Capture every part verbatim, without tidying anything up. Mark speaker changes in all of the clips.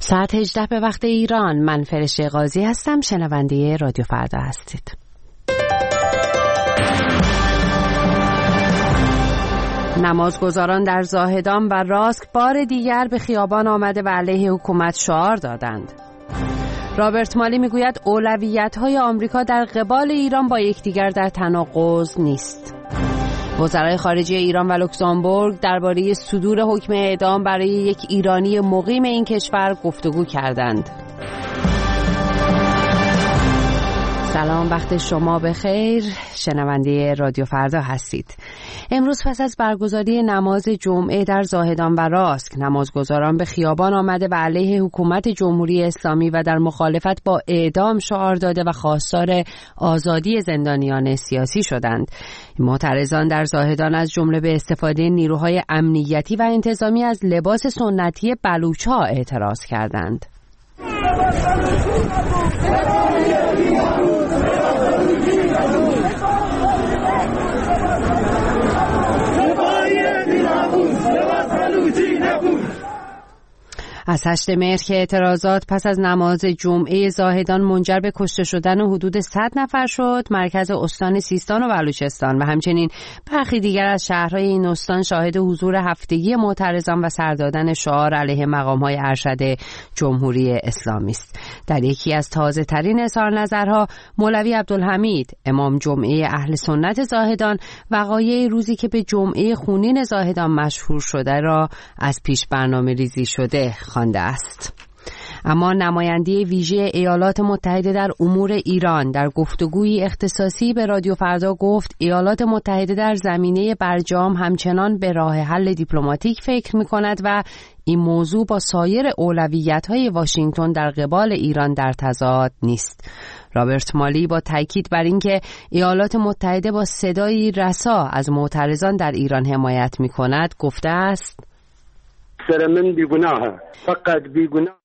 Speaker 1: ساعت هجده به وقت ایران. من فرشته قاضی هستم. شنونده رادیو فردا هستید. نمازگزاران در زاهدان و راسک بار دیگر به خیابان آمده و علیه حکومت شعار دادند. رابرت مالی میگوید اولویت‌های آمریکا در قبال ایران با یکدیگر در تناقض نیست. وزرای خارجه ایران و لوکزامبورگ درباره صدور حکم اعدام برای یک ایرانی مقیم این کشور گفتگو کردند. سلام، وقت شما بخیر. شنونده رادیو فردا هستید. امروز پس از برگزاری نماز جمعه در زاهدان و راسک، نمازگزاران به خیابان آمده و علیه حکومت جمهوری اسلامی و در مخالفت با اعدام شعار داده و خواستار آزادی زندانیان سیاسی شدند. معترضان در زاهدان از جمله به استفاده نیروهای امنیتی و انتظامی از لباس سنتی بلوچ‌ها اعتراض کردند. از هشت مهر که اعتراضات پس از نماز جمعه زاهدان منجر به کشته شدن حدود صد نفر شد، مرکز استان سیستان و بلوچستان و همچنین برخی دیگر از شهرهای این استان شاهد حضور هفتگی معترضان و سردادن شعار علیه مقام‌های ارشد جمهوری اسلامی است. در یکی از تازه ترین اظهار نظرها، مولوی عبدالحمید امام جمعه اهل سنت زاهدان وقایع روزی که به جمعه خونین زاهدان مشهور شده را از پیش برنامه ریزی شده خوانده است. اما نماینده ویژه ایالات متحده در امور ایران در گفتگویی اختصاصی به رادیو فردا گفت ایالات متحده در زمینه برجام همچنان به راه حل دیپلماتیک فکر می‌کند و این موضوع با سایر اولویت‌های واشنگتن در قبال ایران در تضاد نیست. رابرت مالی با تاکید بر اینکه ایالات متحده با صدایی رسا از معترضان در ایران حمایت می‌کند گفته است:
Speaker 2: سر من بیگناه، فقط بیگناه.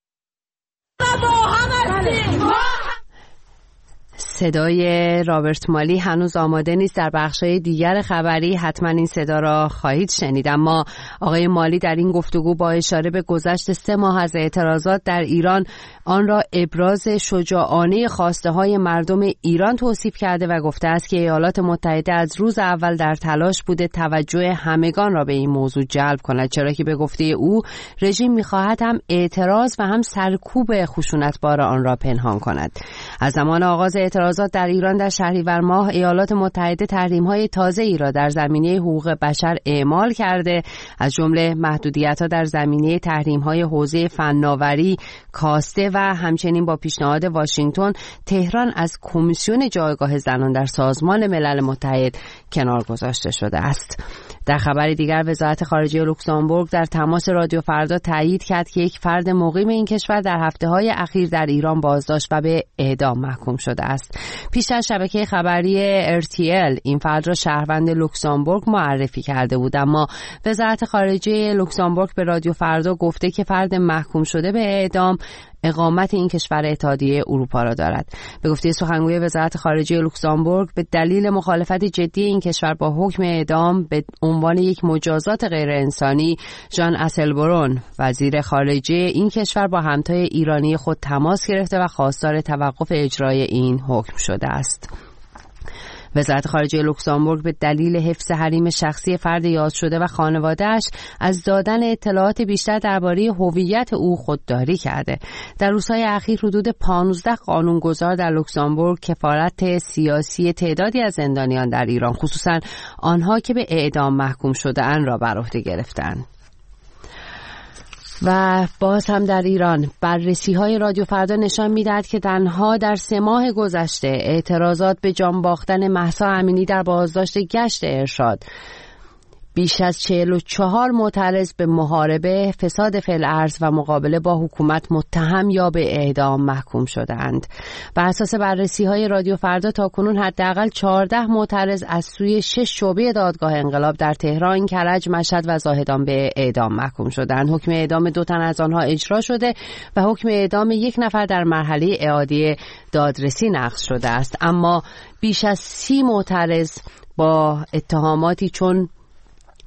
Speaker 1: صدای رابرت مالی هنوز آماده نیست. در بخش‌های دیگر خبری حتما این صدا را خواهید شنید. اما آقای مالی در این گفتگو با اشاره به گذشت سه ماه از اعتراضات در ایران آن را ابراز شجاعانه خواسته‌های مردم ایران توصیف کرده و گفته است که ایالات متحده از روز اول در تلاش بوده توجه همگان را به این موضوع جلب کند، چرا که به گفته او رژیم می‌خواهد هم اعتراض و هم سرکوب خشونت‌بار آن را پنهان کند. از زمان آغاز اعتراضات در ایران در شهریور ماه ایالات متحده تحریم‌های تازه‌ای را در زمینه حقوق بشر اعمال کرده، از جمله محدودیت‌ها در زمینه تحریم‌های حوزه فناوری، کاسته و همچنین با پیشنهاد واشنگتن تهران از کمیسیون جایگاه زنان در سازمان ملل متحد کنار گذاشته شده است. در خبر دیگر وزارت خارجه لوکزامبورگ در تماس رادیو فردا تایید کرد که یک فرد مقیم این کشور در هفته‌های اخیر در ایران بازداشت و به اعدام محکوم شده است. پیشتر شبکه خبری ار تی ال این فرد را شهروند لوکزامبورگ معرفی کرده بود، اما وزارت خارجه لوکزامبورگ به رادیو فردا گفته که فرد محکوم شده به اعدام اقامت این کشور اتحادیه اروپا را دارد. به گفته سخنگوی وزارت خارجه لوکزامبورگ به دلیل مخالفت جدی این کشور با حکم اعدام به عنوان یک مجازات غیر انسانی، ژان اسلبرون وزیر خارجه این کشور با همتای ایرانی خود تماس گرفته و خواستار توقف اجرای این حکم شده است. وزارت خارجه لوکزامبورگ به دلیل حفظ حریم شخصی فرد یاد شده و خانواده‌اش از دادن اطلاعات بیشتر درباره هویت او خودداری کرده. در روزهای اخیر حدود پانزده قانونگذار در لوکزامبورگ کفارت سیاسی تعدادی از زندانیان در ایران، خصوصا آنها که به اعدام محکوم شده‌اند، را بر عهده گرفتند. و باز هم در ایران بررسی‌های رادیو فردا نشان می‌دهد که تنها در سه ماه گذشته اعتراضات به جان باختن مهسا امینی در بازداشت گشت ارشاد بیش از چهل و چهار معترض به محاربه، فساد فی الارض و مقابله با حکومت متهم یا به اعدام محکوم شدند. بر اساس بررسی‌های رادیو فردا تاکنون حداقل چهارده معترض از سوی شش شعبه دادگاه انقلاب در تهران، کرج، مشهد و زاهدان به اعدام محکوم شدند. حکم اعدام دو تن از آنها اجرا شده و حکم اعدام یک نفر در مرحله اعاده دادرسی نقض شده است. اما بیش از سی معترض با اتهاماتی چون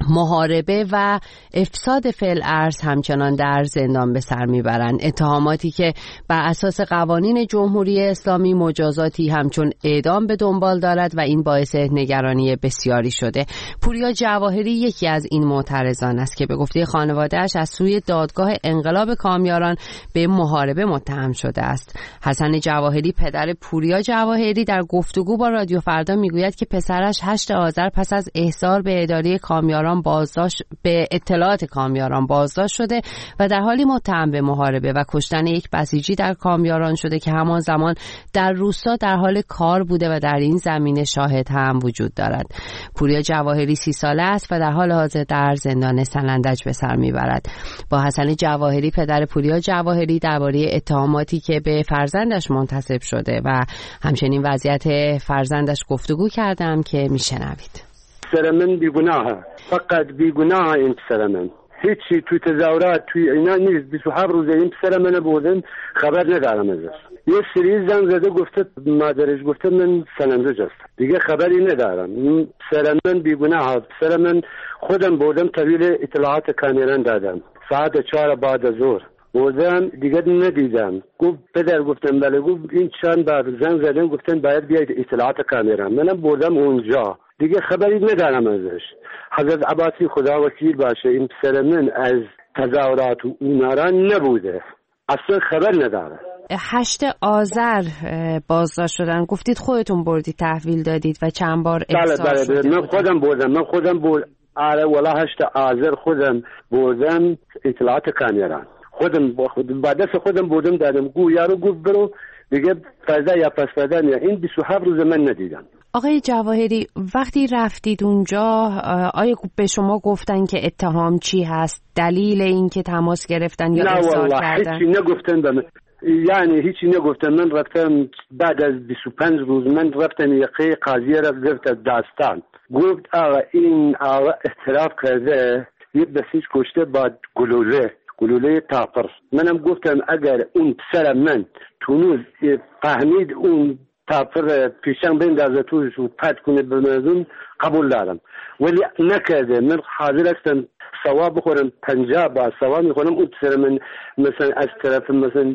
Speaker 1: محاربه و افساد فعل ارض همچنان در زندان به سر میبرند. اتهاماتی که بر اساس قوانین جمهوری اسلامی مجازاتی همچون اعدام به دنبال دارد و این باعث نگرانی بسیاری شده. پوریا جواهری یکی از این معترضان است که به گفته خانواده‌اش از سوی دادگاه انقلاب کامیاران به محاربه متهم شده است. حسن جواهری پدر پوریا جواهری در گفتگو با رادیو فردا میگوید که پسرش هشت آذر پس از احضار به اداره کامیاران بازداشت به اطلاعات کامیاران بازداشت شده و در حالی متهم به محاربه و کشتن یک بسیجی در کامیاران شده که همان زمان در روستا در حال کار بوده و در این زمینه شاهد هم وجود دارد. پوریا جواهری سی ساله است و در حال حاضر در زندان سنندج به سر میبرد. با حسن جواهری پدر پوریا جواهری درباره اتهاماتی که به فرزندش منتسب شده و همچنین وضعیت فرزندش گفتگو کردم که میشنوید.
Speaker 2: پسر من بیگناهه، فقط بیگناه این پسر من. هیچی توی تظاهرات توی اینا نیست. بیست و هفت روزه این پسر من بودن خبر ندارم ازش. یه سری زنگ زده گفته مادرش گفته من سنندج هستم، دیگه خبری ندارم. این پسر من بیگناهه. پسر من خودم بودم طویل اطلاعات کامیران دادم ساعت چهار بعد از ظهر بودم، دیگه ندیدم. گفت پدر گفتم بله. گفت این چند بار زنگ زدن گفتن باید بیاید اطلاعات کامیران. منم بودم اونجا، دیگه خبری ندارم ازش. حضرت عباسی خدا وکیل باشه این پسر من از تظاهرات و اونارا نبوده، اصلا خبر نداره.
Speaker 1: هشت آذر بازداشت شدن گفتید خودتون بردید تحویل دادید و چند بار احضار
Speaker 2: بله
Speaker 1: شده.
Speaker 2: بله من خودم بردم من خودم بردم آره ولا هشت آذر خودم بردم اطلاعات کامیران خودم با دست خودم بردم دادم. گو یارو گفت برو دیگه فردا یا پس فردا نه. این بیست و هفت روز من ندیدم.
Speaker 1: آقای جواهری وقتی رفتید اونجا آیا به شما گفتن که اتهام چی هست؟ دلیل این که تماس گرفتن یا ارسال کردن؟
Speaker 2: نه والله هیچی نگفتن به من. یعنی هیچی نگفتن. من رفتم بعد از بیست و پنج روز من رفتم یقه قاضی را گرفت داستان. گفت آقا این آقا اعتراف کرده یه بسیج کشته با گلوله گلوله تاپر. منم گفتم اگر اون پسر من تونوز فهمید اون تاپر پیشم بندازه توش و پد کنه بمازون قبول دارم، ولی نکرده. من حاضر هستم ثواب بخورم پنجاه با ثواب میخورم. اون پسر من مثلا از طرف مثلا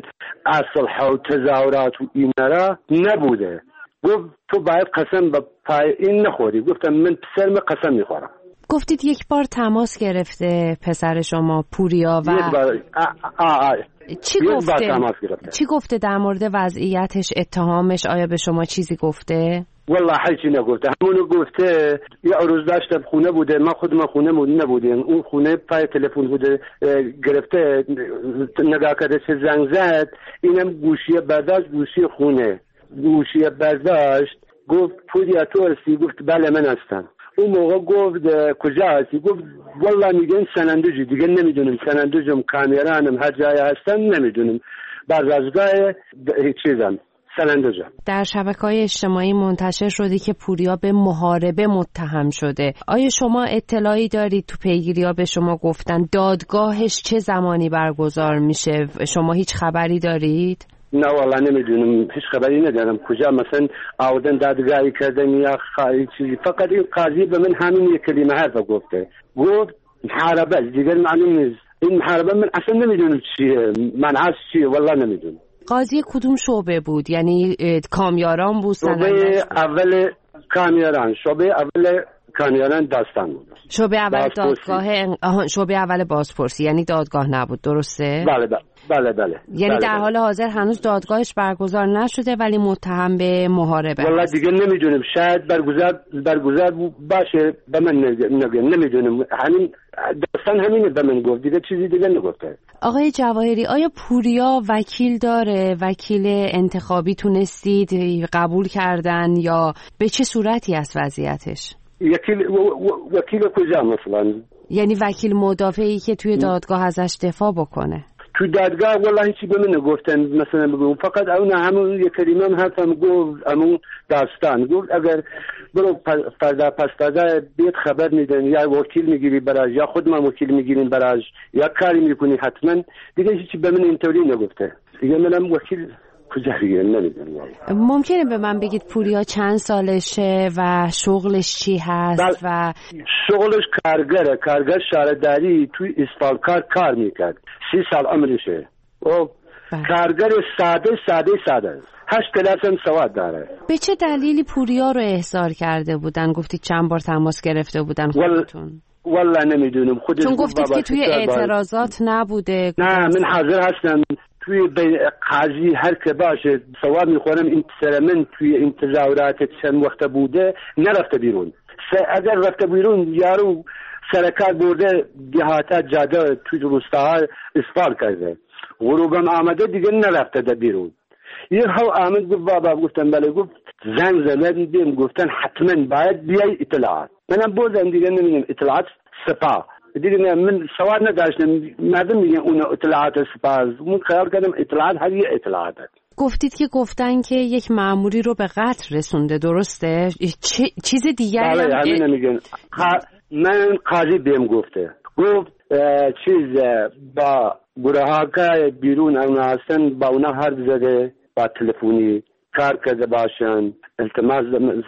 Speaker 2: اصل و تظاهرات و اینارا نبوده. گفت تو باید قسم به پای این نخوری. گفتم من پسر من قسم میخورم.
Speaker 1: گفتید یک بار تماس گرفته پسر شما پوریا و
Speaker 2: یک بار آ آ آ.
Speaker 1: چی گفته؟ چی گفته در مورد وضعیتش، اتهامش؟ آیا به شما چیزی گفته؟
Speaker 2: والله هیچی نگفته. همونو گفته یه روز داشتم خونه بوده، من خودم خونه نبودم، اون خونه پای تلفن بوده، گرفته نگاه کرده چه زنگ زد، اینم گوشی برداشت، گوشی خونه گوشی برداشت. گفت پوریا تو هستی؟ گفت بله من هستم. اون موقع گفت کجا هستی؟ گفت والله میگن سنندجی. دیگه نمیدونم سنندجم کامیرانم هر جای هستم نمیدونم. بازداشتگاه چیزم سنندجم.
Speaker 1: در شبکه‌های اجتماعی منتشر شده که پوریا به محاربه متهم شده. آیا شما اطلاعی دارید تو پیگیری‌ها به شما گفتن دادگاهش چه زمانی برگزار میشه؟ شما هیچ خبری دارید؟
Speaker 2: نه والله نمیدونم، هیچ خبری ندارم کجا مثلا آودن دادگاهی کردن یا خواهی چیزی. فقط این قاضی به من همین یک کلمه حرف گفته. گفت محاربه، دیگر معلوم نیست. این محاربه من اصلا نمیدونم چیه، معنیش چیه، والله نمیدونم.
Speaker 1: قاضی کدوم شعبه بود؟ یعنی کامیاران بود؟
Speaker 2: شعبه اول کامیاران، شعبه اول کامیاران داستان بود.
Speaker 1: شعبه اول دادگاه، شعبه اول بازپرسی، یعنی دادگاه نبود، درسته؟
Speaker 2: بله بله بله بله.
Speaker 1: یعنی
Speaker 2: بله
Speaker 1: در
Speaker 2: بله.
Speaker 1: حال حاضر هنوز دادگاهش برگزار نشده ولی متهم به محاربه.
Speaker 2: والله دیگه نمیدونم، شاید برگزار برگزار باشه، به من نگه نمیدونم. همین داستان همینه به من گفت، دیگه چیزی دیگه نگفته.
Speaker 1: آقای جواهری آیا پوریا وکیل داره؟ وکیل انتخابی تونستید قبول کردن یا به چه صورتی است وضعیتش؟
Speaker 2: وکیل وکیل کجا مثلا؟
Speaker 1: یعنی وکیل مدافعی که توی دادگاه ازش دفاع بکنه.
Speaker 2: تو دادگاه والله هیچی به من نگفتن مثلا بگم، فقط اون همون یک کلمه هم حرفم گفت، همون داستان گفت اگر برو فردا پس فردا بیت خبر میدن یا وکیل میگیری براش یا خود ما وکیل میگیریم براش یا کاری میکنی حتما. دیگه هیچی به من اینطوری نگفته. دیگه منم وکیل کجا دیگه نمیدونم.
Speaker 1: ممکنه به من بگید پوریا چند سالشه و شغلش چی هست؟ و
Speaker 2: شغلش کارگره، کارگر شهرداری توی اسفالکار کار میکرد. سی سال عمرشه. او کارگر ساده ساده ساده هشت کلاس هم سواد داره.
Speaker 1: به چه دلیلی پوریا رو احضار کرده بودن؟ گفتید چند بار تماس گرفته بودن خودتون؟
Speaker 2: والله نمیدونم. خودش
Speaker 1: چون گفتید که توی اعتراضات نبوده.
Speaker 2: نه من حاضر هستم توی قاضی هر که باشه سواد میخورم. این پسر من توی این تظاهرات چند وقت بوده نرفته بیرون. اگر رفته بیرون یارو سرکار برده دیهاتا جاده توی روستاها اسفال کرده. غروبم آمده دیگه نرفته ده بیرون. یه هاو آمد گفت بابا، گفتم بله. گفت زنگ زدن گفتن حتما باید بیای اطلاعات. منم بردم دیگه نمیدونم اطلاعات سپاه دیگه من سواد نداشتم. مردم میگن اون اطلاعات سپاه. من خیال کردم اطلاعات هر یه اطلاعات.
Speaker 1: گفتید که گفتن که یک مأموری رو به قتل رسونده، درسته؟ چیز دیگری
Speaker 2: بله
Speaker 1: هم
Speaker 2: همین میگن. من قاضی بهم گفته گفت چیز با گروه ها که بیرون اونا هستن با اونا حرف زده، با تلفنی کار کرده باشن، التماس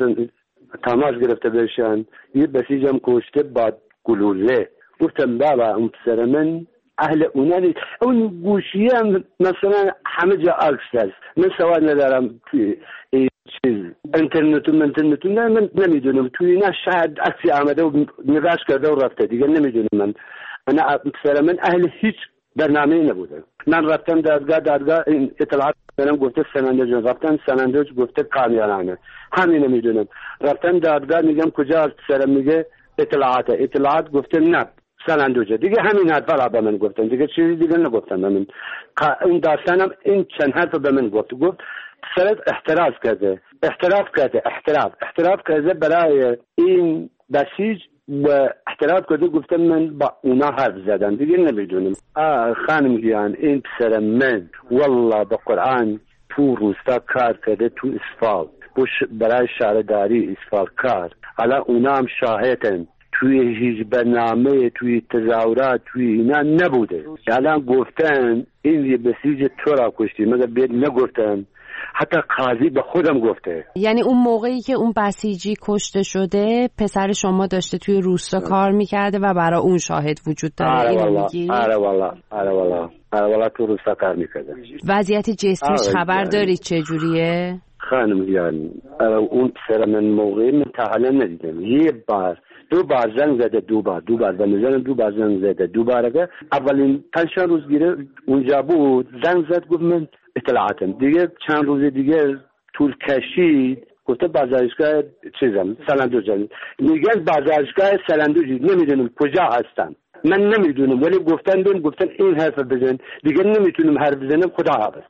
Speaker 2: تماس گرفته باشن. یه بسیج هم کشته با گلوله. گفتم بابا اون پسر من اهل اونا نیست. اون گوشی هم مثلا همه جا عکس هست. من سواد ندارم توی چیز اینترنت و اینترنت نه من نمیدونم توی نه شاید عکسی آمده و نگاش کرده و رفته دیگه نمیدونم. من انا پسر من اهل هیچ برنامه نبوده. من رفتم دادگاه، دادگاه اطلاعات برام گفته سنندج، رفتم سنندج گفته کامیارانه. همین نمیدونم. رفتم دادگاه میگم کجا پسرم، میگه اطلاعات. اطلاعات گفته نه سنندج. دیگه همین حرفا به من گفتن دیگه چیزی دیگه نگفتن به من. اون داستانم این چند حرف به من گفت. گفت پسرت احتراز کرده، احتراف کرده، احتراف احتراف کرده برای این بسیج و احتراف کرده. گفتم من با اونا حرف زدم دیگه نمیدونم. آه خانم گیان این پسر من والله به قرآن تو روستا کار کرده، تو اسفال برای شهرداری اسفال کار. حالا اونا هم شاهدن. توی هیچ برنامه توی تظاهرات توی اینا نبوده. الان گفتن این یه بسیج تو را کشتی، مگر بید نگفتن. حتی قاضی به خودم گفته.
Speaker 1: یعنی اون موقعی که اون بسیجی کشته شده پسر شما داشته توی روستا کار میکرده و برای اون شاهد وجود داره؟
Speaker 2: آره
Speaker 1: اینو
Speaker 2: والا
Speaker 1: میگی؟
Speaker 2: آره والا آره والا آره والا تو روستا کار میکرده.
Speaker 1: وضعیت جسمیش خبر دارید چجوریه؟
Speaker 2: خانم یعنی اون پسر من موقعی من تا حالا ندیدم. یه بار دو بار زنگ زده، دو بار دو بار زنگ دو بار زنگ زده دو بار. اگه اولین پنج روز گیره اونجا بود زنگ زد گفت من اطلاعاتم. دیگه چند روز دیگه طول کشید گفته بازارشگاه چیزم سلندوجم. میگن بازارشگاه سلندوجی نمیدونم کجا هستن. من نمیدونم ولی گفتن بهم گفتن این حرف بزن. دیگه نمیتونم حرف بزنم. خدا حافظ.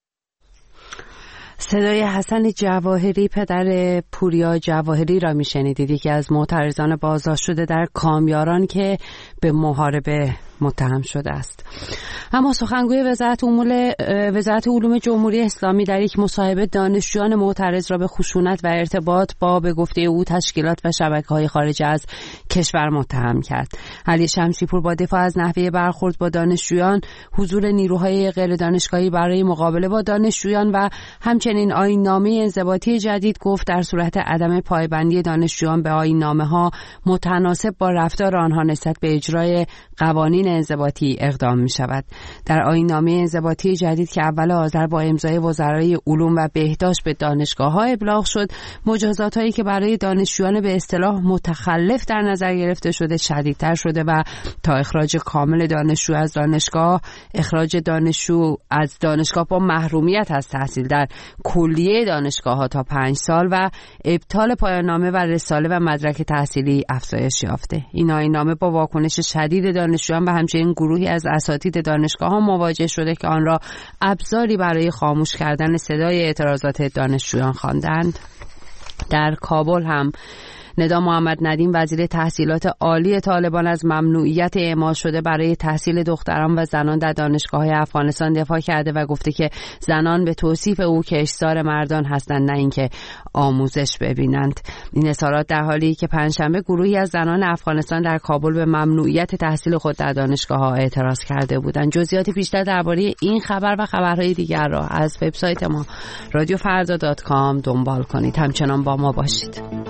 Speaker 1: صدای حسن جواهری پدر پوریا جواهری را میشنیدید، یکی از معترضان بازداشت شده در کامیاران که به محاربه متهم شده است. اما سخنگوی وزارت امور وزارت علوم جمهوری اسلامی در یک مصاحبه دانشجویان معترض را به خشونت و ارتباط با به گفته او تشکیلات و شبکه‌های خارج از کشور متهم کرد. علی شمشیپور با دفاع از نحوه برخورد با دانشجویان، حضور نیروهای غیر دانشگاهی برای مقابله با دانشجویان و همچنین آیین‌نامه انضباطی جدید گفت در صورت عدم پایبندی دانشجویان به آیین‌نامه‌ها متناسب با رفتار آنها نسبت به اجرای قوانین انضباطی اقدام می شود. در آیین‌نامه انضباطی جدید که اول آذر با امضای وزرای علوم و بهداشت به دانشگاه‌ها ابلاغ شد، مجازات‌هایی که برای دانشجویان به اصطلاح متخلف در نظر گرفته شده شدیدتر شده و تا اخراج کامل دانشجو از دانشگاه، اخراج دانشجو از دانشگاه با محرومیت از تحصیل در کلیه دانشگاه‌ها تا پنج سال و ابطال پایان‌نامه و رساله و مدرک تحصیلی افزایش یافته. این آیین‌نامه با واکنش شدید دانشجویان و همچنین گروهی از اساتید دانشگاه‌ها مواجه شده که آن را ابزاری برای خاموش کردن صدای اعتراضات دانشجویان خواندند. در کابل هم ندا محمد ندیم وزیر تحصیلات عالی طالبان از ممنوعیت اعمال شده برای تحصیل دختران و زنان در دانشگاه‌های افغانستان دفاع کرده و گفته که زنان به توصیف او کشتزار مردان هستند، نه اینکه آموزش ببینند. این اظهارات در حالی که پنجشنبه گروهی از زنان افغانستان در کابل به ممنوعیت تحصیل خود در دانشگاه‌ها اعتراض کرده بودند. جزئیات بیشتر درباره این خبر و خبرهای دیگر را از وبسایت ما رادیو فردا دات کام دنبال کنید. همچنان با ما باشید.